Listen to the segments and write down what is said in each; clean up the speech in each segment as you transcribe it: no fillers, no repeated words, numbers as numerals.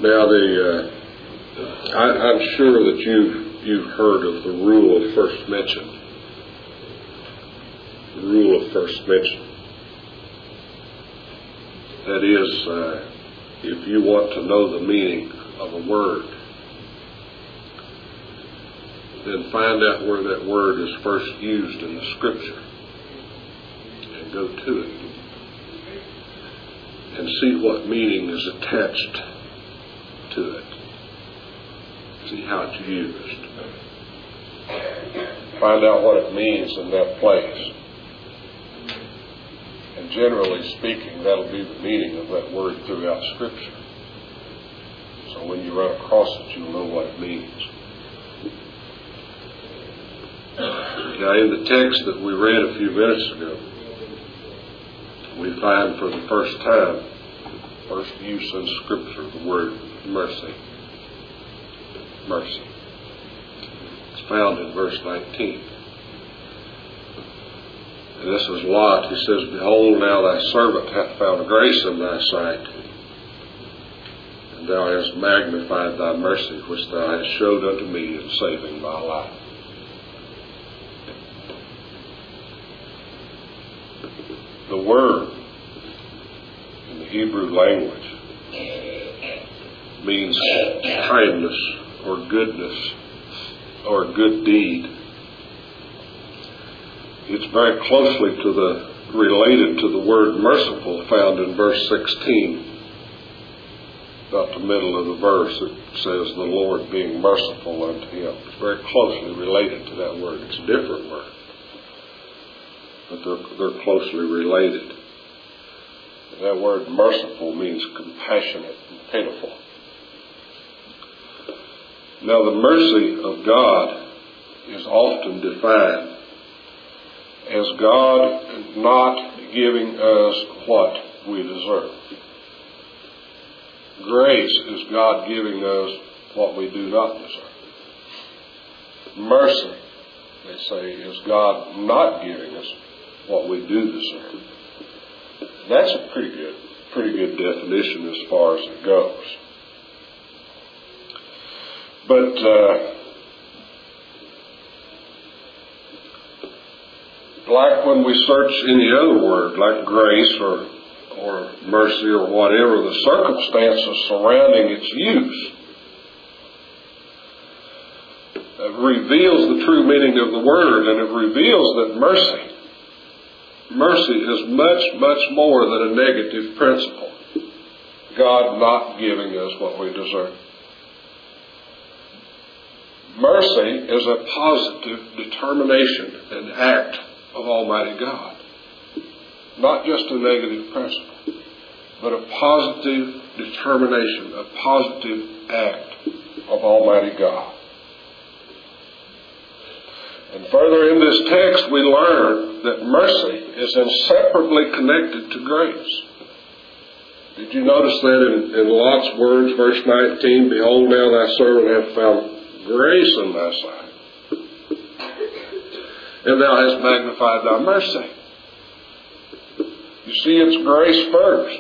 Now, I'm sure that you've heard of the rule of first mention. The rule of first mention. That is, if you want to know the meaning of a word, then find out where that word is first used in the Scripture and go to it and see what meaning is attached to it. See how it's used. Find out what it means in that place. And generally speaking, that'll be the meaning of that word throughout Scripture. So when you run across it, you'll know what it means. Now, in the text that we read a few minutes ago, we find for the first time, first use in Scripture, the word mercy. Mercy. It's found in verse 19. And this is Lot. He says, "Behold, now thy servant hath found grace in thy sight, and thou hast magnified thy mercy, which thou hast showed unto me in saving my life." The word in the Hebrew language means kindness or goodness or a good deed. It's very closely related to the word merciful found in verse 16. About the middle of the verse, it says, "The Lord being merciful unto him." It's very closely related to that word. It's a different word, but they're closely related. And that word merciful means compassionate and pitiful. Now, the mercy of God is often defined as God not giving us what we deserve. Grace is God giving us what we do not deserve. Mercy, they say, is God not giving us what we do deserve. That's a pretty good definition as far as it goes. But like when we search any other word, like grace or mercy or whatever, the circumstances surrounding its use reveals the true meaning of the word, and it reveals that mercy is much, much more than a negative principle. God not giving us what we deserve. Mercy is a positive determination and act of Almighty God. Not just a negative principle, but a positive determination, a positive act of Almighty God. And further in this text, we learn that mercy is inseparably connected to grace. Did you notice that in Lot's words, verse 19, "Behold, now thy servant hath found grace in thy sight, and thou hast magnified thy mercy." You see, it's grace first.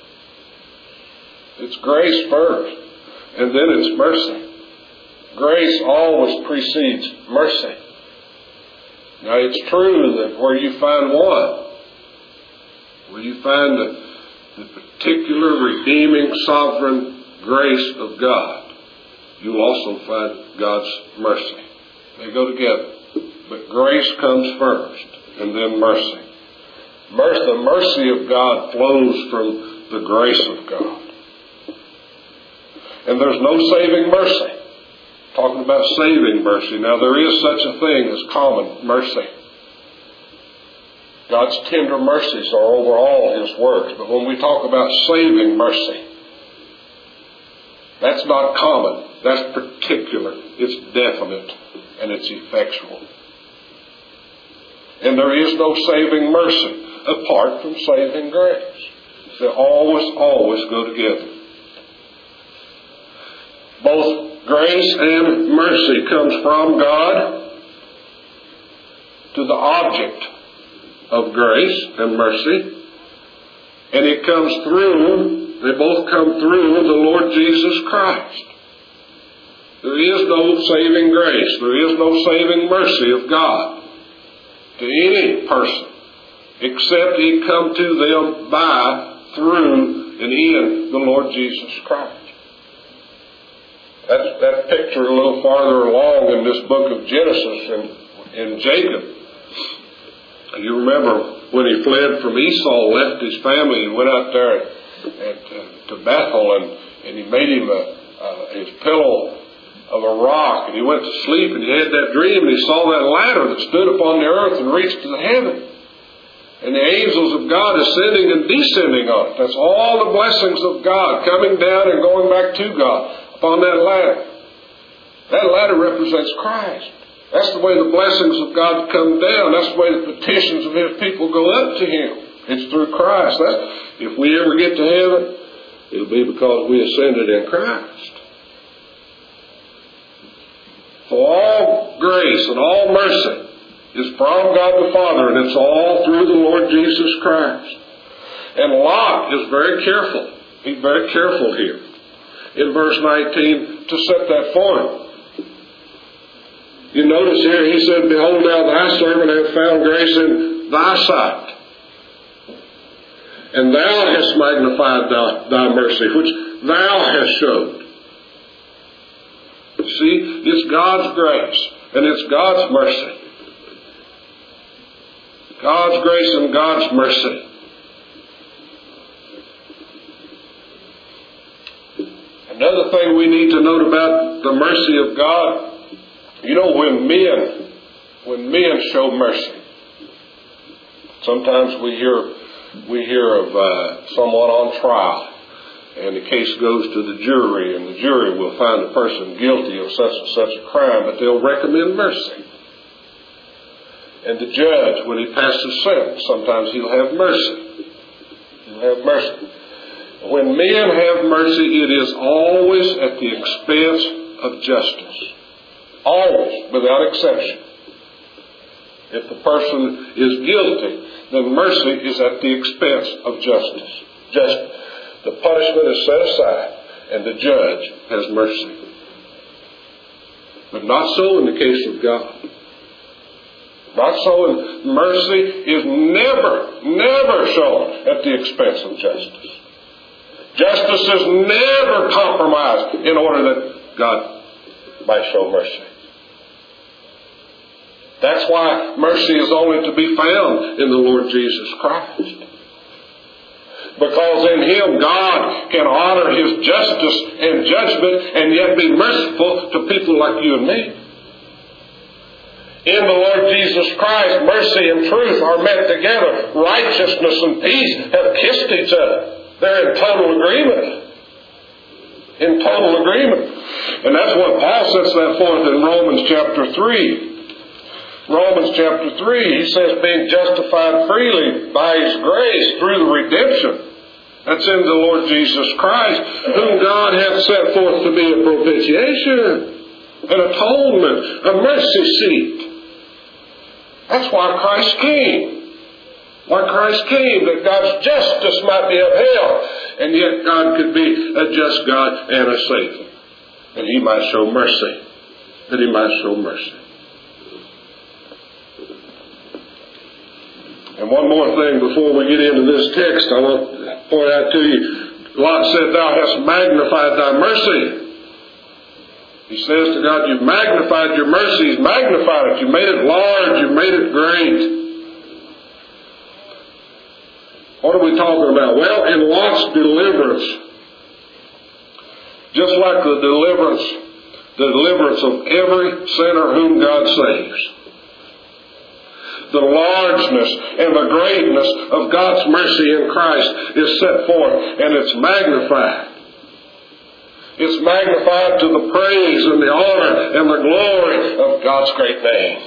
It's grace first, and then it's mercy. Grace always precedes mercy. Now, it's true that where you find one, where you find the particular redeeming sovereign grace of God, you'll also find God's mercy. They go together. But grace comes first, and then mercy. The mercy of God flows from the grace of God. And there's no saving mercy. Talking about saving mercy. Now, there is such a thing as common mercy. God's tender mercies are over all His works. But when we talk about saving mercy, that's not common. That's particular. It's definite. And it's effectual. And there is no saving mercy apart from saving grace. They always go together. Both grace and mercy comes from God to the object of grace and mercy, and it comes through They both come through the Lord Jesus Christ. There is no saving grace. There is no saving mercy of God to any person except He come to them by, through, and in the Lord Jesus Christ. That's that picture a little farther along in this book of Genesis in Jacob. You remember when he fled from Esau, left his family, and went out there to Bethel, and he made him his pillow of a rock, and he went to sleep, and he had that dream, and he saw that ladder that stood upon the earth and reached to the heaven. And the angels of God ascending and descending on it. That's all the blessings of God coming down and going back to God upon that ladder. That ladder represents Christ. That's the way the blessings of God come down. That's the way the petitions of His people go up to Him. It's through Christ. If we ever get to heaven, it'll be because we ascended in Christ. So all grace and all mercy is from God the Father, and it's all through the Lord Jesus Christ. And Lot is very careful. He's very careful here in verse 19 to set that forth. You notice here, he said, "Behold, now thy servant hath found grace in thy sight, and thou hast magnified thy mercy, which thou hast showed." You see, it's God's grace, and it's God's mercy. God's grace and God's mercy. Another thing we need to note about the mercy of God, you know, when men show mercy, sometimes we hear of someone on trial, and the case goes to the jury, and the jury will find a person guilty of such and such a crime, but they'll recommend mercy. And the judge, when he passes sentence, sometimes he'll have mercy. He'll have mercy. When men have mercy, it is always at the expense of justice. Always, without exception. If the person is guilty, then mercy is at the expense of justice. The punishment is set aside, and the judge has mercy. But not so in the case of God. Not so in mercy is never shown at the expense of justice. Justice is never compromised in order that God might show mercy. That's why mercy is only to be found in the Lord Jesus Christ. Because in Him God can honor His justice and judgment and yet be merciful to people like you and me. In the Lord Jesus Christ, mercy and truth are met together. Righteousness and peace have kissed each other. They're in total agreement. In total agreement. And that's what Paul sets that forth in Romans chapter 3. Romans chapter 3, he says, being justified freely by His grace through the redemption that's in the Lord Jesus Christ, whom God hath set forth to be a propitiation, an atonement, a mercy seat. That's why Christ came. Why Christ came, that God's justice might be upheld, and yet God could be a just God and a Savior. And He might show mercy. That He might show mercy. And one more thing before we get into this text, I want to point out to you. Lot said, "Thou hast magnified thy mercy." He says to God, "You've magnified your mercy. He's magnified it. You made it large. You made it great." What are we talking about? Well, in Lot's deliverance, just like the deliverance of every sinner whom God saves, the largeness and the greatness of God's mercy in Christ is set forth, and it's magnified. It's magnified to the praise and the honor and the glory of God's great name.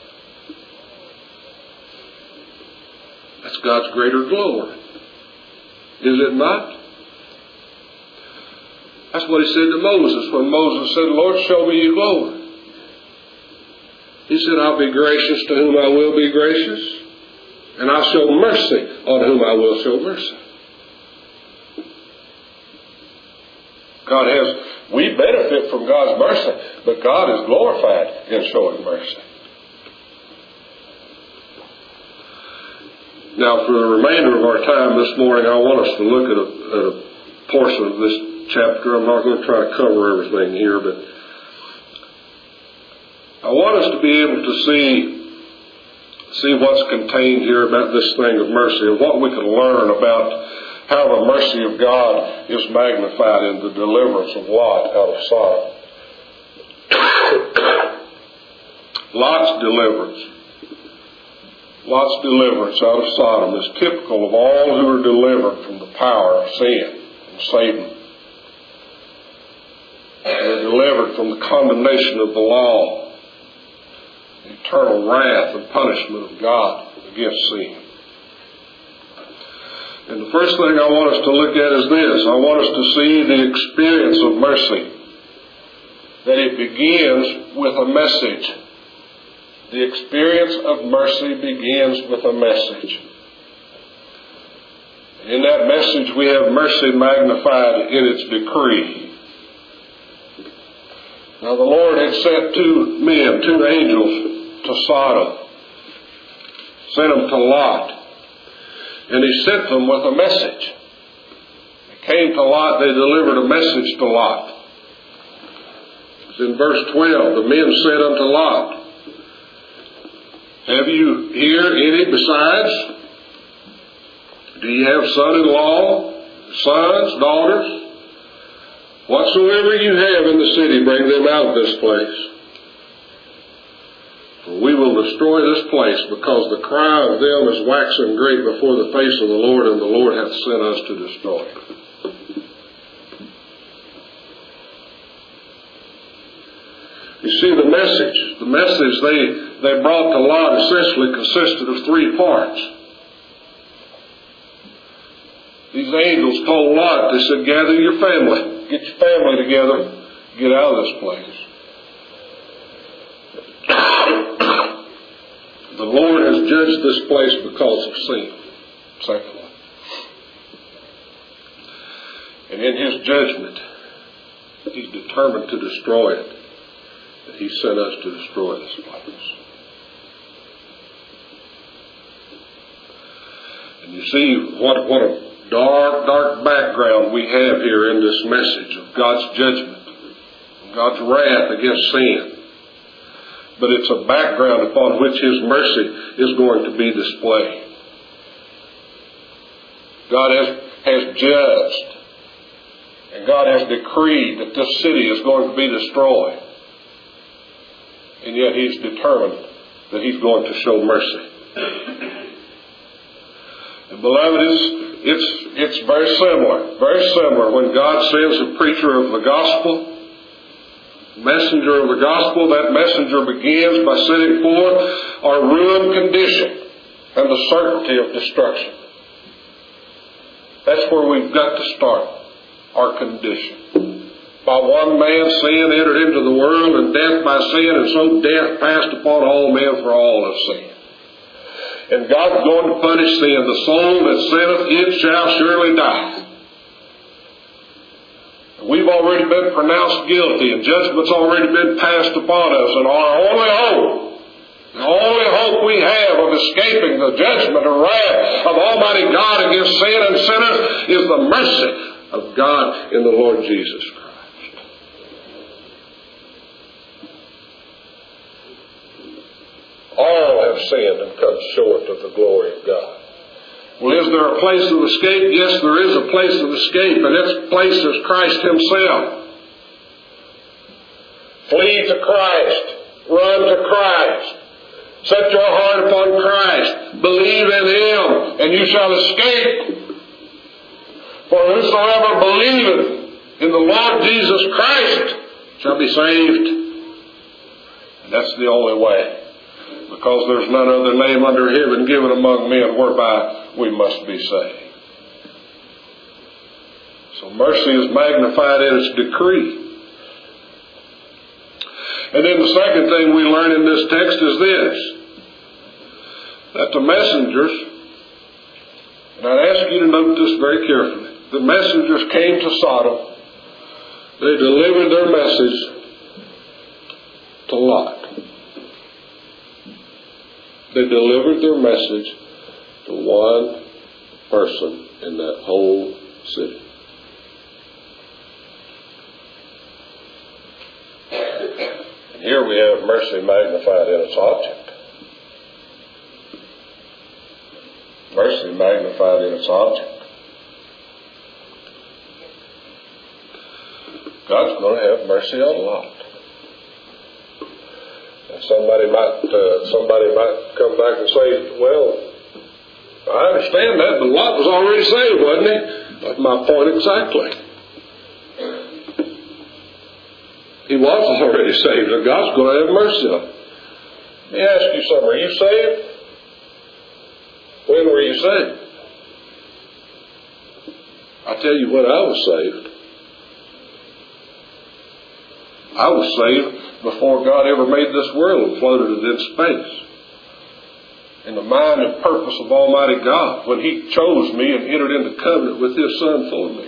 That's God's greater glory. Is it not? That's what He said to Moses when Moses said, "Lord, show me your glory." He said, "I'll be gracious to whom I will be gracious, and I'll show mercy on whom I will show mercy." We benefit from God's mercy, but God is glorified in showing mercy. Now, for the remainder of our time this morning, I want us to look at a portion of this chapter. I'm not going to try to cover everything here, but I want us to be able to see what's contained here about this thing of mercy, and what we can learn about how the mercy of God is magnified in the deliverance of Lot out of Sodom. Lot's deliverance out of Sodom is typical of all who are delivered from the power of sin and Satan. They're delivered from the condemnation of the law, the eternal wrath and punishment of God against sin. And the first thing I want us to look at is this. I want us to see the experience of mercy. That it begins with a message. The experience of mercy begins with a message. In that message we have mercy magnified in its decree. Now the Lord had sent two angels to Sodom. Sent them to Lot. And He sent them with a message. They came to Lot, they delivered a message to Lot. It's in verse 12. The men said unto Lot, Have you here any besides? Do you have son-in-law, sons, daughters? Whatsoever you have in the city, bring them out of this place. For we will destroy this place, because the cry of them is waxen great before the face of the Lord, and the Lord hath sent us to destroy it. You see, the message they brought to Lot essentially consisted of three parts. These angels told Lot, they said, gather your family. Get your family together. Get out of this place. The Lord has judged this place because of sin. Secondly. And in His judgment, He's determined to destroy it. And He sent us to destroy this place. And you see what a dark background we have here in this message of God's judgment, God's wrath against sin. But it's a background upon which His mercy is going to be displayed. God has judged, and God has decreed that this city is going to be destroyed. And yet He's determined that He's going to show mercy. And beloved, it's very similar when God sends a preacher of the gospel, messenger of the gospel. That messenger begins by setting forth our ruined condition and the certainty of destruction. That's where we've got to start, our condition. By one man sin entered into the world, and death by sin, and so death passed upon all men, for all have sinned. And God's going to punish sin. The soul that sinneth, it shall surely die. We've already been pronounced guilty, and judgment's already been passed upon us. And our only hope we have of escaping the judgment and wrath of Almighty God against sin and sinners is the mercy of God in the Lord Jesus Christ. All have sinned and come short of the glory of God. Well, is there a place of escape? Yes, there is a place of escape, and its place is Christ Himself. Flee to Christ. Run to Christ. Set your heart upon Christ. Believe in Him, and you shall escape. For whosoever believeth in the Lord Jesus Christ shall be saved. And that's the only way. Because there's none other name under heaven given among men whereby we must be saved. So mercy is magnified in its decree. And then the second thing we learn in this text is this. That the messengers, and I'd ask you to note this very carefully, the messengers came to Sodom They delivered their message to Lot. They delivered their message to one person in that whole city. And here we have mercy magnified in its object. Mercy magnified in its object. God's going to have mercy on Lot. And somebody might come back and say, well, I understand that, but Lot was already saved, wasn't he? That's my point exactly. He was already saved, and God's going to have mercy on him. Let me ask you something. Are you saved? When were you saved? I tell you when I was saved. I was saved before God ever made this world and floated it in space. In the mind and purpose of Almighty God, when He chose me and entered into covenant with His Son for me.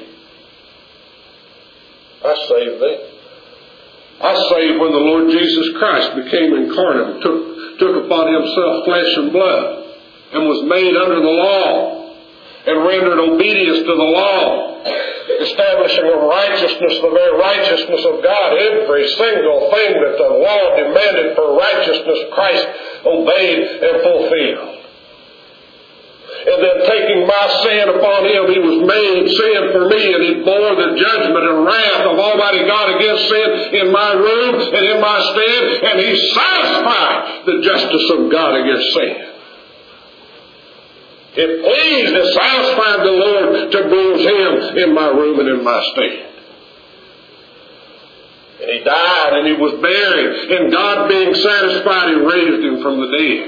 I saved then. I saved when the Lord Jesus Christ became incarnate and took upon Himself flesh and blood and was made under the law and rendered obedience to the law, establishing a righteousness, the very righteousness of God. Every single thing that the law demanded for righteousness, Christ obeyed and fulfilled. And then taking my sin upon Him, He was made sin for me, and He bore the judgment and wrath of Almighty God against sin in my room and in my stead, and He satisfied the justice of God against sin. It pleased and satisfied the Lord to bruise Him in my room and in my stead. And He died and He was buried, and God being satisfied, He raised Him from the dead.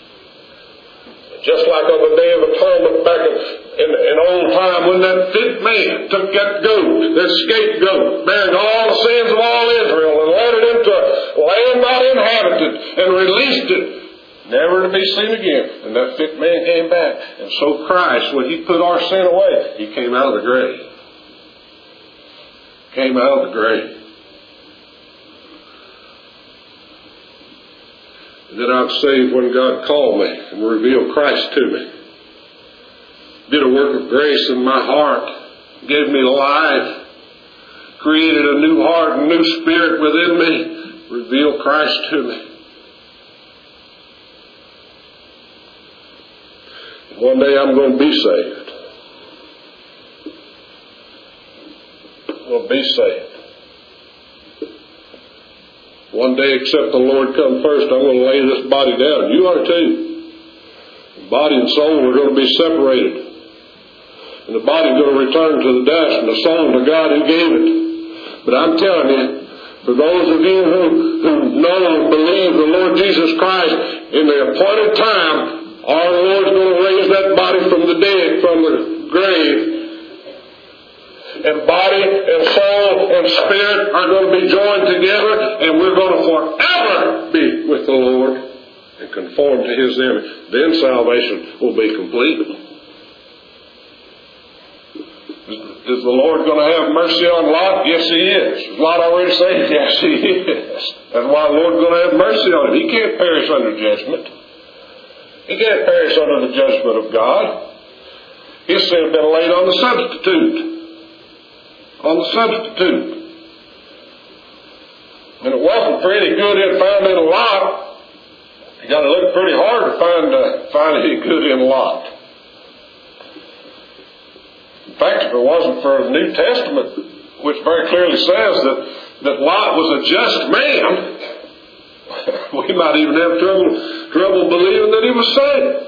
Just like on the Day of Atonement back in old time when that fit man took that goat, that scapegoat, bearing all the sins of all Israel, and led it into a land not inhabited and released it, never to be seen again. And that fit man came back. And so Christ, when He put our sin away, He came out of the grave. Came out of the grave. And then I was saved when God called me and revealed Christ to me. Did a work of grace in my heart. Gave me life. Created a new heart and new spirit within me. Revealed Christ to me. One day I'm going to be saved. I'm going to be saved. One day, except the Lord come first, I'm going to lay this body down. You are too. Body and soul are going to be separated. And the body is going to return to the dust and the soul to God who gave it. But I'm telling you, for those of you who know and believe the Lord Jesus Christ, in the appointed time, our Lord's going to raise that body from the dead, from the grave. And body and soul and spirit are going to be joined together, and we're going to forever be with the Lord and conform to His image. Then salvation will be complete. Is the Lord going to have mercy on Lot? Yes, He is. Is Lot already saved? Yes, He is. That's why the Lord's going to have mercy on him. He can't perish under judgment. He can't perish under the judgment of God. His sin had been laid on the substitute. On the substitute. And it wasn't for any good in found in Lot. You got to look pretty hard to find any good in Lot. In fact, if it wasn't for the New Testament, which very clearly says that Lot was a just man, we might even have trouble believing that he was saved.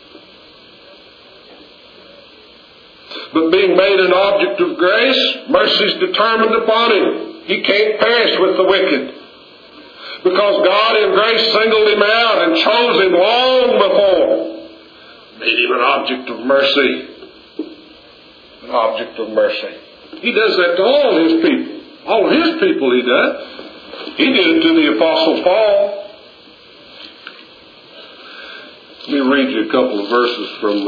But being made an object of grace, mercy is determined upon him. He can't perish with the wicked. Because God in grace singled him out and chose him long before. Made him an object of mercy. An object of mercy. He does that to all His people. All of His people He does. He did it to the Apostle Paul. Let me read you a couple of verses from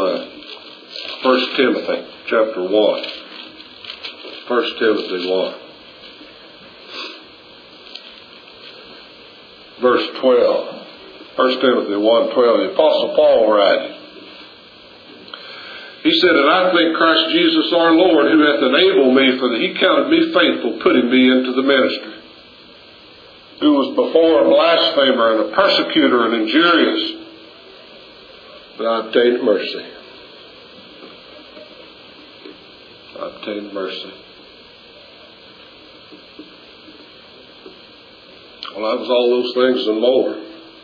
1 Timothy chapter 1. 1 Timothy 1. verse 12. 1 Timothy 1:12, the Apostle Paul writing. He said, "And I thank Christ Jesus our Lord, who hath enabled me, for that he counted me faithful, putting me into the ministry. Who was before a blasphemer and a persecutor and injurious, but I obtained mercy." I obtained mercy. Well, I was all those things and more,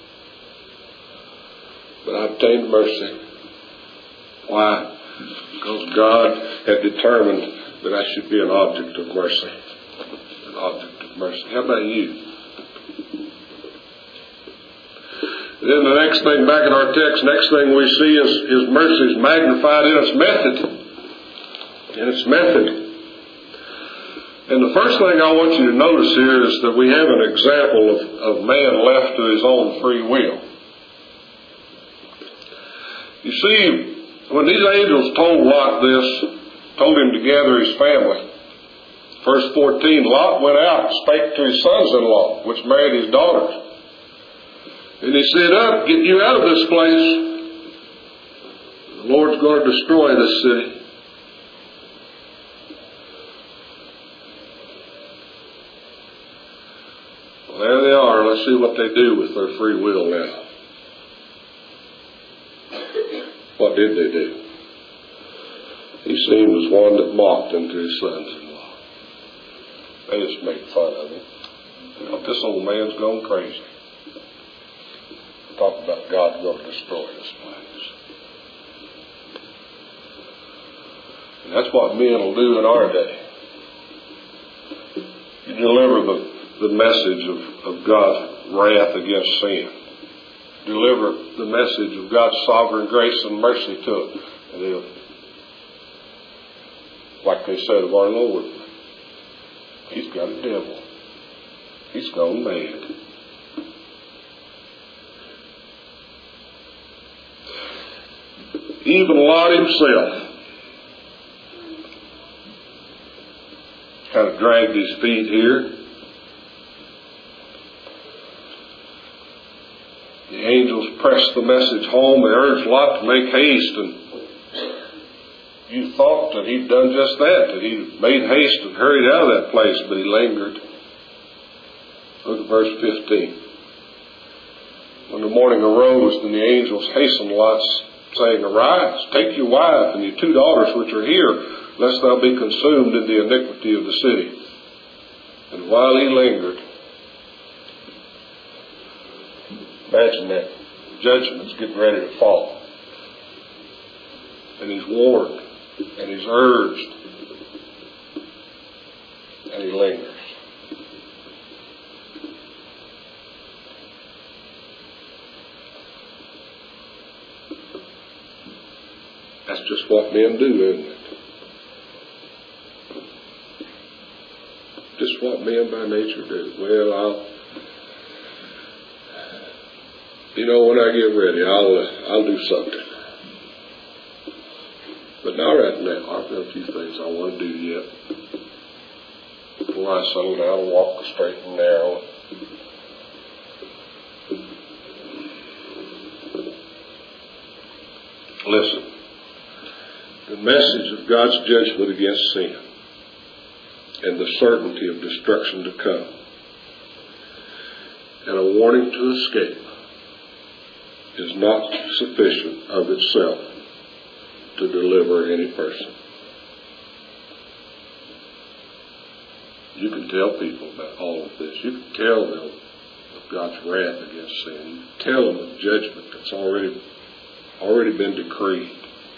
but I obtained mercy. Why? Because God had determined that I should be an object of mercy. An object of mercy. How about you? Then the next thing, back in our text, next thing we see is His mercy is magnified in its method. In its method. And the first thing I want you to notice here is that we have an example of man left to his own free will. You see, when these angels told Lot this, told him to gather his family, verse 14, Lot went out and spake to his sons-in-law, which married his daughters. And he said, "Up, get you out of this place. The Lord's going to destroy this city." Well, there they are. Let's see what they do with their free will now. What did they do? He seemed as one that mocked unto his sons-in-law. They just made fun of him. You know, this old man's gone crazy. Talk about God's going to destroy this place. And that's what men will do in our day. You deliver the message of God's wrath against sin. Deliver the message of God's sovereign grace and mercy to it. And they'll, like they said of our Lord, he's got a devil. He's gone mad. Even Lot himself kind of dragged his feet here. The angels pressed the message home. They urged Lot to make haste, and you thought that he'd done just that he made haste and hurried out of that place, but he lingered. Look at verse 15. When the morning arose, then the angels hastened Lot, saying, "Arise, take your wife and your 2 daughters which are here, lest thou be consumed in the iniquity of the city." And while he lingered, imagine that. Judgment's getting ready to fall. And he's warned, and he's urged, and he lingers. That's just what men do, isn't it? Just what men by nature do. Well, when I get ready, I'll do something. But not right now. I've got a few things I want to do yet. Before I settle down and walk the straight and narrow. Listen. The message of God's judgment against sin and the certainty of destruction to come and a warning to escape is not sufficient of itself to deliver any person. You can tell people about all of this. You can tell them of God's wrath against sin. You can tell them of judgment that's already been decreed.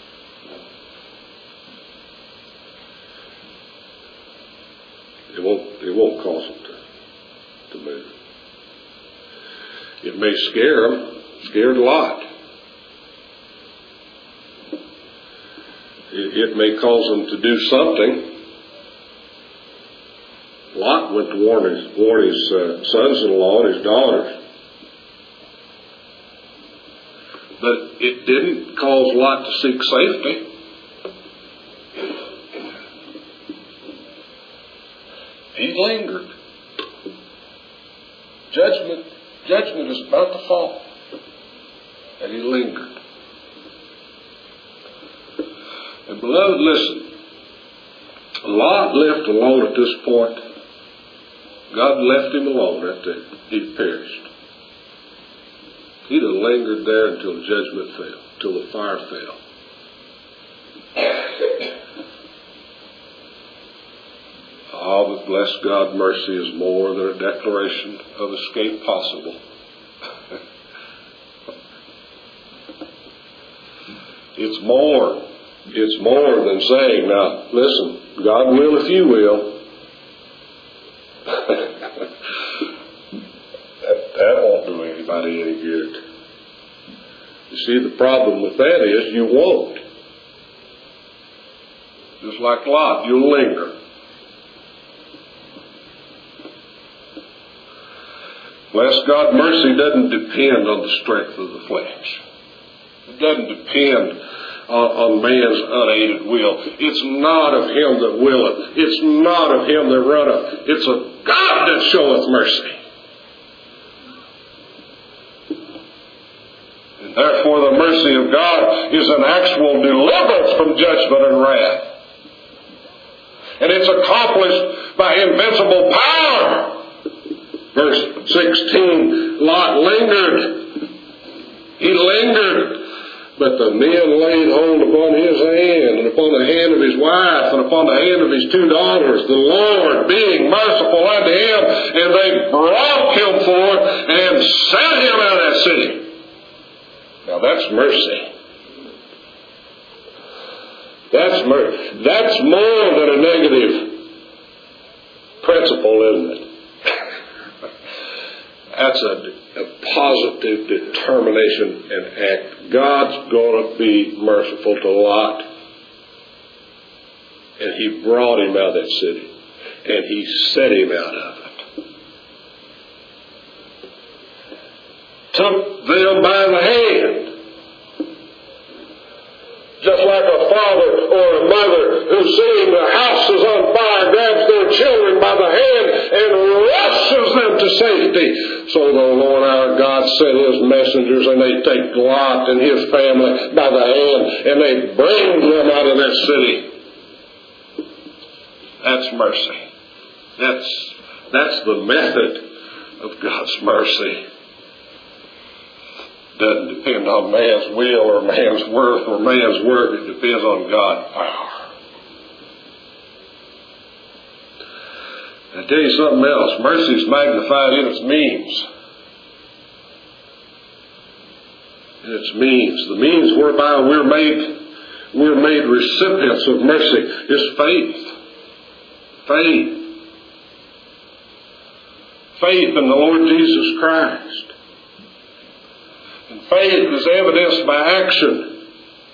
It won't cause them to move. It may scare them. Scared Lot. It may cause them to do something. Lot went to warn his sons-in-law and his daughters. But it didn't cause Lot to seek safety. He lingered. Judgment Judgment is about to fall. And he lingered. And beloved, listen. Lot left alone at this point. God left him alone right there. He perished. He'd have lingered there until the judgment fell, till the fire fell. Oh, but bless God, mercy is more than a declaration of escape possible. It's more. It's more than saying, now, listen, God will if you will. that won't do anybody any good. You see, the problem with that is you won't. Just like Lot, you'll linger. Bless God, mercy doesn't depend on the strength of the flesh. It doesn't depend on man's unaided will. It's not of him that willeth. It's not of him that runneth. It's of God that showeth mercy. And therefore the mercy of God is an actual deliverance from judgment and wrath. And it's accomplished by invincible power. Verse 16, Lot lingered. He lingered. But the men laid hold upon his hand, and upon the hand of his wife, and upon the hand of his 2 daughters, the Lord being merciful unto him, and they brought him forth and set him out of that city. Now that's mercy. That's mercy. That's more than a negative principle, isn't it? That's a positive determination and act. God's going to be merciful to Lot. And he brought him out of that city. And he set him out of it. Took them by the hand. Just like a father or a mother who, seeing the house is on fire, grabs their children by the hand and rushes them to safety. So the Lord our God sent his messengers, and they take Lot and his family by the hand, and they bring them out of that city. That's mercy. That's the method of God's mercy. Doesn't depend on man's will or man's worth or man's work. It depends on God's power. I'll tell you something else. Mercy is magnified in its means. In its means. The means whereby we're made recipients of mercy is faith. Faith. Faith in the Lord Jesus Christ. And faith is evidenced by action.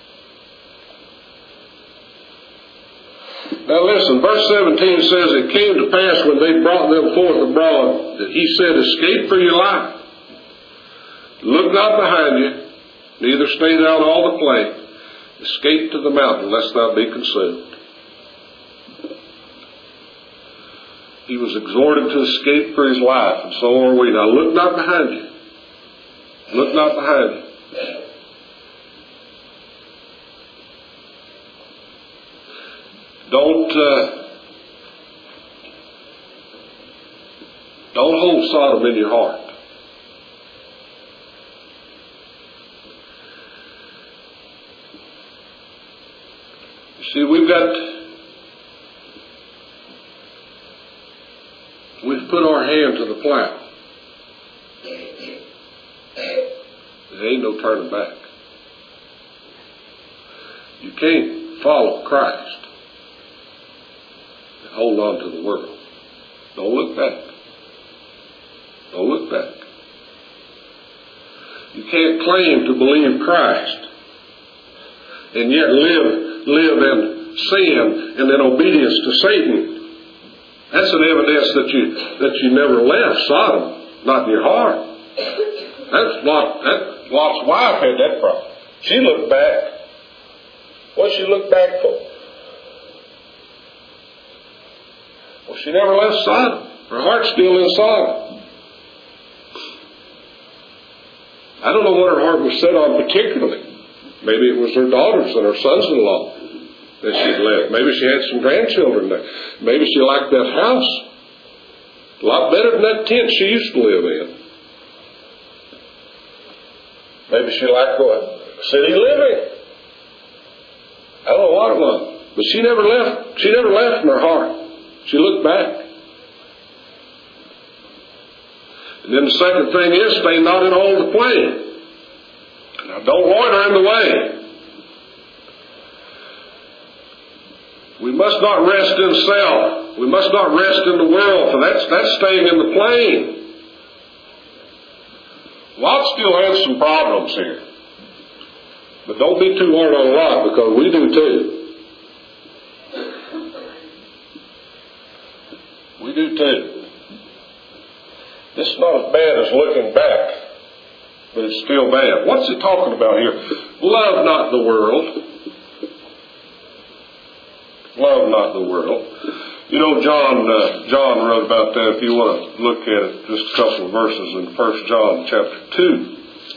Now listen, verse 17 says, it came to pass when they brought them forth abroad that he said, escape for your life. Look not behind you, neither stay thou all the plain. Escape to the mountain, lest thou be consumed. He was exhorted to escape for his life, and so are we. Now look not behind you. Look not behind you. Don't hold Sodom in your heart. You see, we've put our hand to the plow. There ain't no turning back. You can't follow Christ and hold on to the world. Don't look back. Don't look back. You can't claim to believe Christ and yet live in sin and in obedience to Satan. That's an evidence that you never left Sodom, not in your heart. Lot's wife had that problem. She looked back. What she looked back for? Well, she never left Sodom. Her heart's still in Sodom. I don't know what her heart was set on particularly. Maybe it was her daughters and her sons-in-law that she'd left. Maybe she had some grandchildren there. Maybe she liked that house a lot better than that tent she used to live in. Maybe she liked city living. I don't know what it was. But she never left. She never left in her heart. She looked back. And then the second thing is, stay not in all the plain. Now, don't loiter in the way. We must not rest in self. We must not rest in the world, for that's staying in the plain. Lot still has some problems here. But don't be too hard on Lot, because we do too. We do too. This is not as bad as looking back, but it's still bad. What's it talking about here? Love not the world. Love not the world. You know, John wrote about that. If you want to look at it, just a couple of verses in 1 John chapter 2.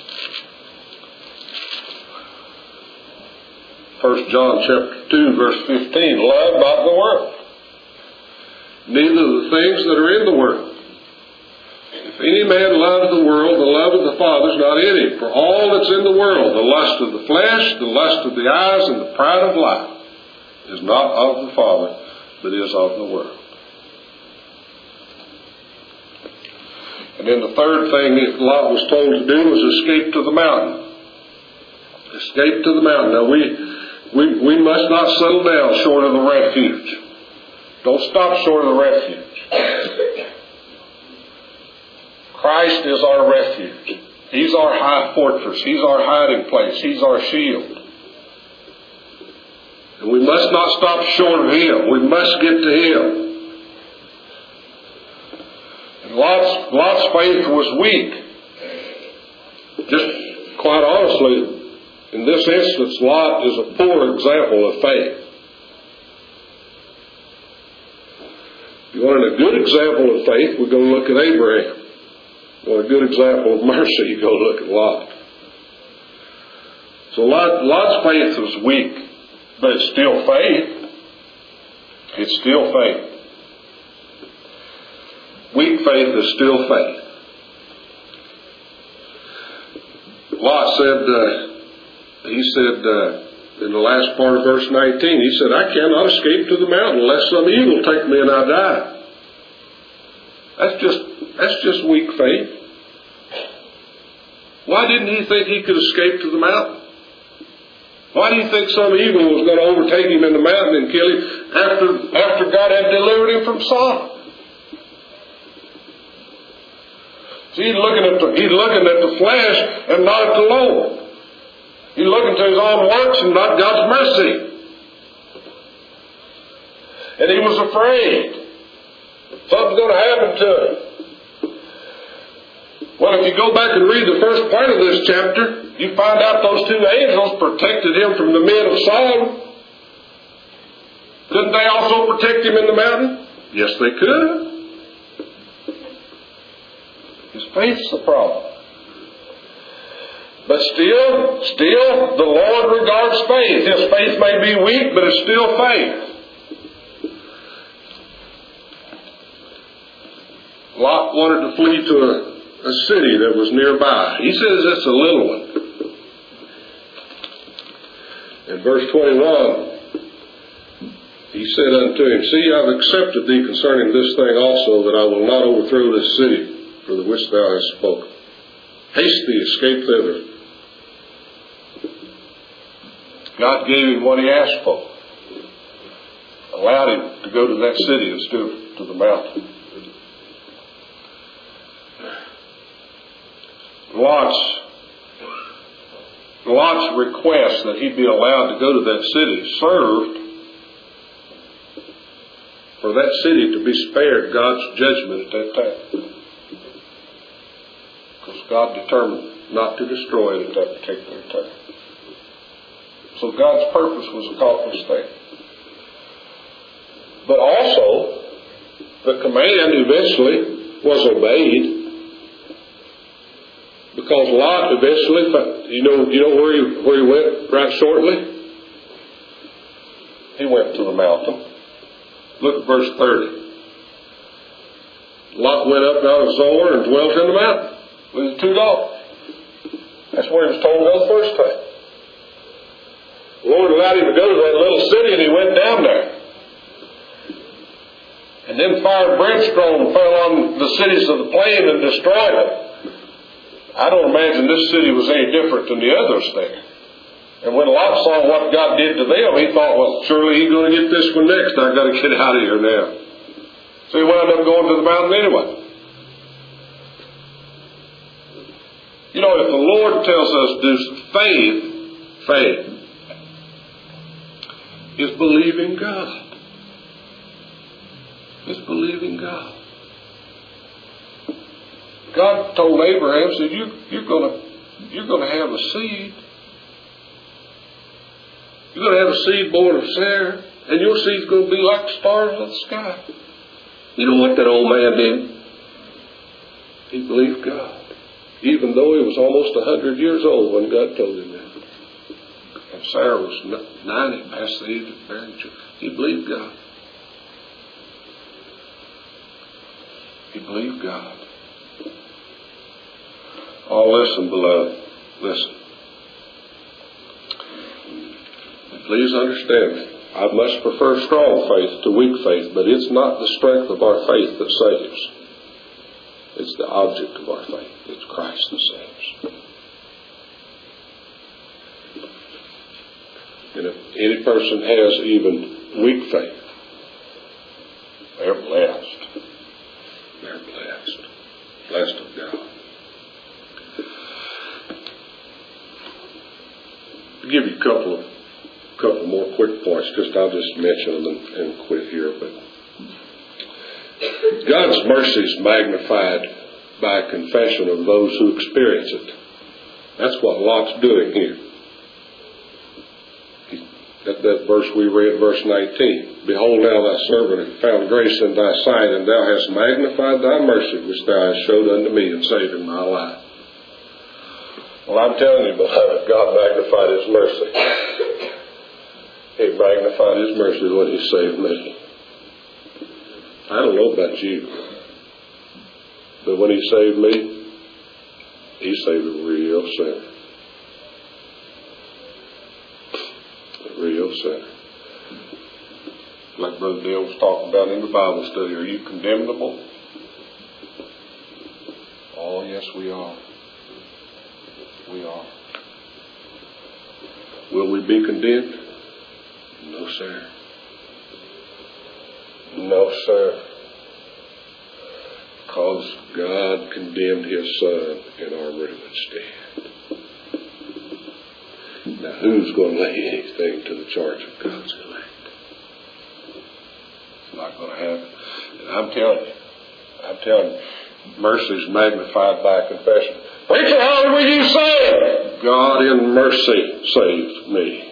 1 John chapter 2, verse 15. Love not the world, neither the things that are in the world. If any man loves the world, the love of the Father is not in him. For all that's in the world, the lust of the flesh, the lust of the eyes, and the pride of life, is not of the Father, but is of the world. And then the third thing that Lot was told to do was escape to the mountain. Escape to the mountain. Now we must not settle down short of the refuge. Don't stop short of the refuge. Christ is our refuge. He's our high fortress. He's our hiding place. He's our shield. And we must not stop short of Him. We must get to Him. And Lot's faith was weak. Just quite honestly, in this instance, Lot is a poor example of faith. If you want a good example of faith, we go look at Abraham. If you want a good example of mercy, you go look at Lot. So Lot's faith was weak. But it's still faith. It's still faith. Weak faith is still faith. Lot said, in the last part of verse 19, he said, I cannot escape to the mountain unless some evil take me and I die. That's just weak faith. Why didn't he think he could escape to the mountain? Why do you think some evil was going to overtake him in the mountain and kill him after God had delivered him from Sodom? See, he's looking at the flesh and not at the Lord. He's looking to his own works and not God's mercy. And he was afraid. Something's going to happen to him. Well, if you go back and read the first part of this chapter, you find out those two angels protected him from the men of Sodom. Couldn't they also protect him in the mountain? Yes, they could. His faith's the problem. But still, the Lord regards faith. His faith may be weak, but it's still faith. Lot wanted to flee to a city that was nearby. He says it's a little one. In verse 21, he said unto him, See, I've accepted thee concerning this thing also, that I will not overthrow this city for the which thou hast spoken. Haste thee, escape thither. God gave him what he asked for. Allowed him to go to that city instead of to the mountain. Lot's request that he be allowed to go to that city served for that city to be spared God's judgment at that time. Because God determined not to destroy it at that particular time. So God's purpose was accomplished there. But also, the command eventually was obeyed. Because Because Lot eventually, you know where he went right shortly? He went to the mountain. Look at verse 30. Lot went up out of Zoar and dwelt in the mountain with his 2 daughters. That's where he was told to go the first time. The Lord allowed him to go to that little city, and he went down there. And then fire and brimstone fell on the cities of the plain and destroyed them. I don't imagine this city was any different than the others there. And when Lot saw what God did to them, he thought, well, surely he's going to get this one next. I've got to get out of here now. So he wound up going to the mountain anyway. You know, if the Lord tells us this, faith is believing God. It's believing God. God told Abraham, said, you're going to have a seed. You're going to have a seed born of Sarah, and your seed's going to be like the stars of the sky. You know what that old man did? He believed God. Even though he was almost 100 years old when God told him that. And Sarah was 90, past the age of bearing children. He believed God. He believed God. Oh, listen, beloved. Listen. Please understand me. I much prefer strong faith to weak faith, but it's not the strength of our faith that saves. It's the object of our faith. It's Christ that saves. And if any person has even weak faith, they're blessed. They're blessed. Blessed of God. I'll give you a couple more quick points. I'll just mention them and quit here. But God's mercy is magnified by a confession of those who experience it. That's what Lot's doing here. That verse we read, verse 19. Behold, now thy servant hath found grace in thy sight, and thou hast magnified thy mercy, which thou hast showed unto me in saving my life. Well, I'm telling you, beloved, God magnified His mercy. He magnified His mercy when He saved me. I don't know about you, but when He saved me, He saved a real sinner. A real sinner. Like Brother Dale was talking about in the Bible study, are you condemnable? Oh, yes, we are. We are. Will we be condemned? No, sir. No, sir. Because God condemned His Son in our room instead. Now, who's going to lay anything to the charge of God's elect? It's not going to happen. And I'm telling you, mercy is magnified by confession. Preacher, how were you saved? God in mercy saved me.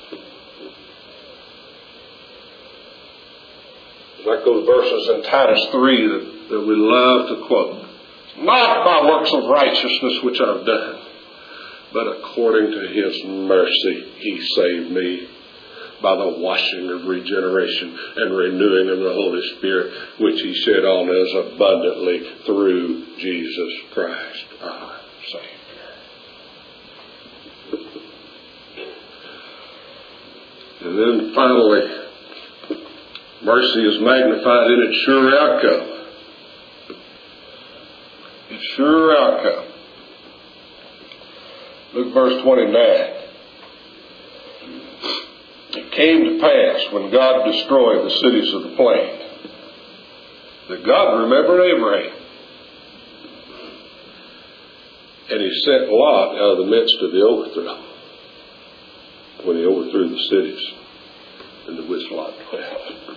Like those verses in Titus 3 that we love to quote. Not by works of righteousness which I've done, but according to His mercy He saved me by the washing of regeneration and renewing of the Holy Spirit, which He shed on us abundantly through Jesus Christ our Savior. And then finally, mercy is magnified in its sure outcome. Its sure outcome. Look at verse 29. It came to pass when God destroyed the cities of the plain that God remembered Abraham. And He sent Lot out of the midst of the overthrow when He overthrew the cities into which Lot dwelt.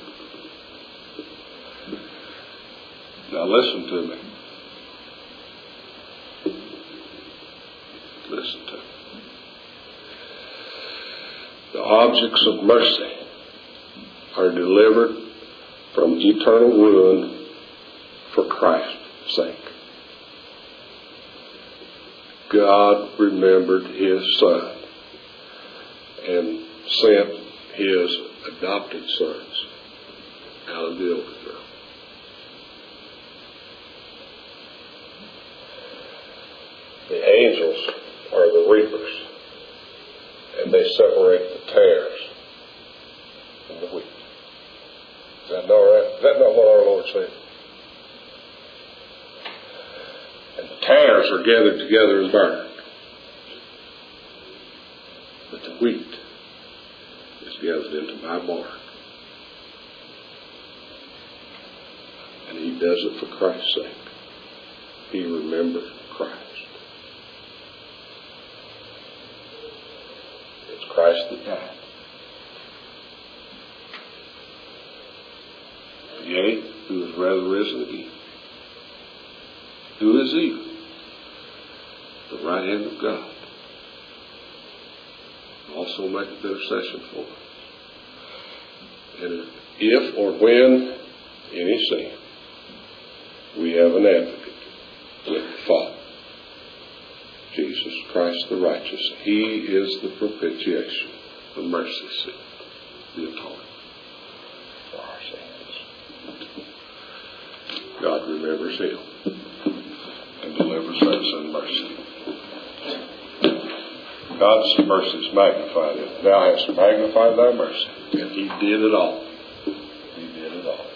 Now listen to me. Listen to me. The objects of mercy are delivered from eternal ruin for Christ's sake. God remembered His Son and sent His adopted sons out of the overthrow. The angels are the reapers, and they separate the tares from the wheat. Is that not right? Is that not what our Lord said? And the tares are gathered together and burned. But the wheat is gathered into my barn. And He does it for Christ's sake. He remembered Christ. It's Christ that died. Yea, who is rather risen again. Who is even at the right hand of God. Also maketh intercession for us. And if or when any sin, we have an advocate with the Father, Jesus Christ the righteous. He is the propitiation, the mercy seat, the atonement for our sins. God remembers him and delivers us in mercy. God's mercy is magnified. Thou hast magnified thy mercy. And He did it all. He did it all.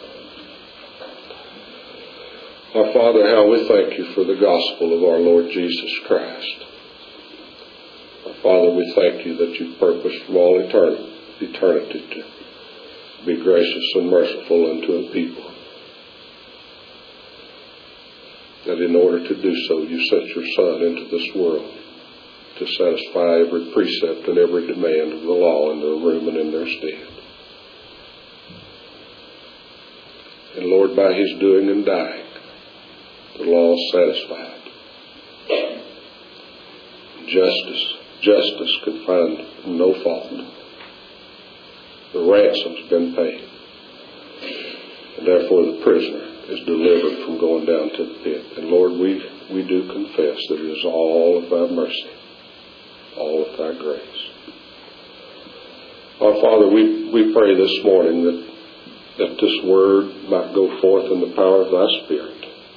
Our Father, how we thank You for the gospel of our Lord Jesus Christ. Our Father, we thank You that You've purposed from all eternity to be gracious and merciful unto a people. That in order to do so, You sent Your Son into this world to satisfy every precept and every demand of the law in their room and in their stead. And Lord, by His doing and dying, the law is satisfied. Justice could find no fault. The ransom's been paid. And therefore the prisoner is delivered from going down to the pit. And Lord, we do confess that it is all of Thy mercy, all of Thy grace. Our Father, we pray this morning that this word might go forth in the power of Thy Spirit,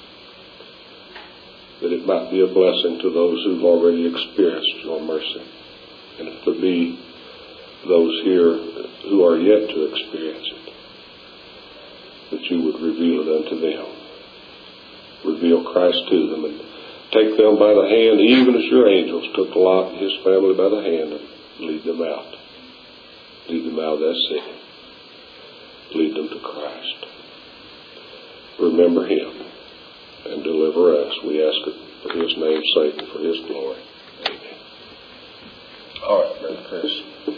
that it might be a blessing to those who've already experienced Your mercy. And if there be those here who are yet to experience it, that You would reveal it unto them. Reveal Christ to them and take them by the hand, even as Your angels took Lot and his family by the hand, and lead them out. Lead them out of that city. Lead them to Christ. Remember Him and deliver us. We ask it for His name's sake and for His glory. Amen. All right, Brother Chris.